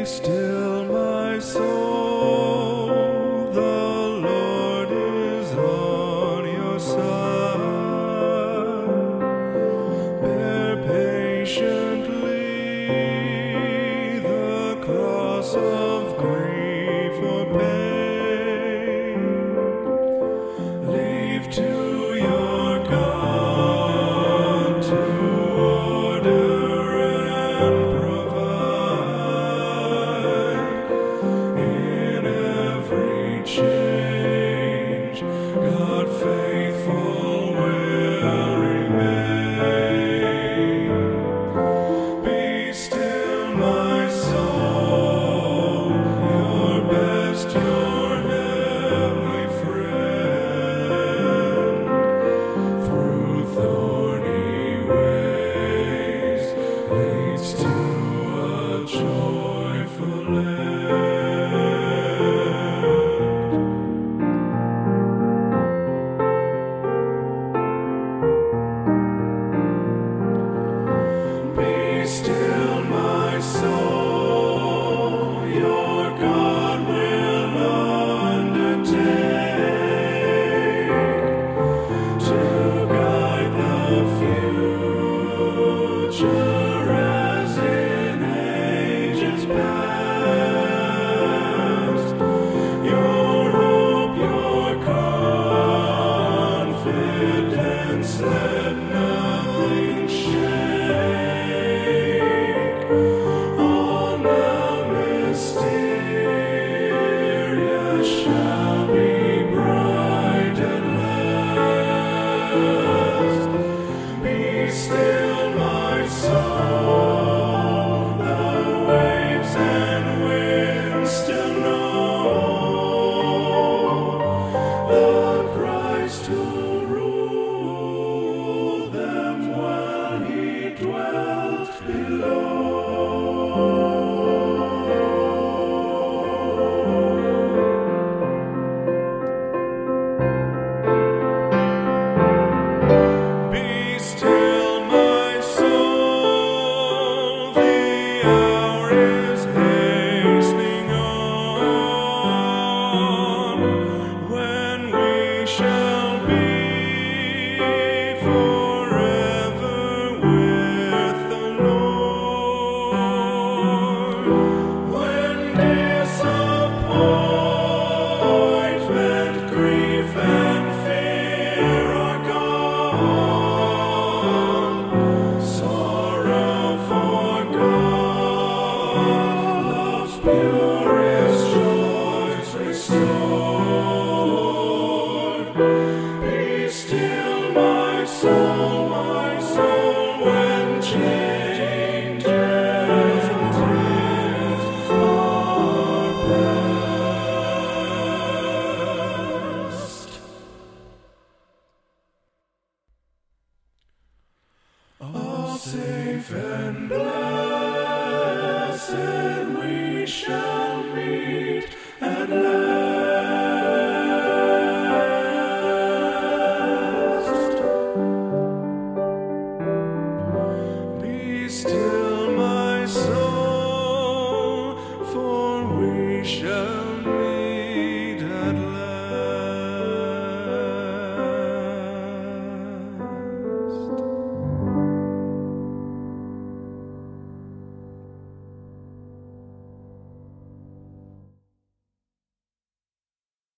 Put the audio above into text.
still, my soul, the Lord is on your side. Bear patiently the cross of grief or pain. Leave to your God to order and provide. In every change, God faithful will remain. Be still, my soul, your best, your heavenly friend. Through thorny ways leads to a joyful end. Be still, my soul, your God will undertake to guide the future as in ages past. Your hope, your confidence, let nothing shake. All now mysterious shall be bright at last. Be still, my soul, the waves and winds still know the Christ who'll rule them while he dwelt below. Be still, my soul, the hour is hastening on, when we shall be forever with the Lord. When disappointment, grief, and fear are gone, sorrow forgot, love's purest joys restored. Be still, my soul, when changes and tears are past. All safe and blessed we shall meet at last. Be still.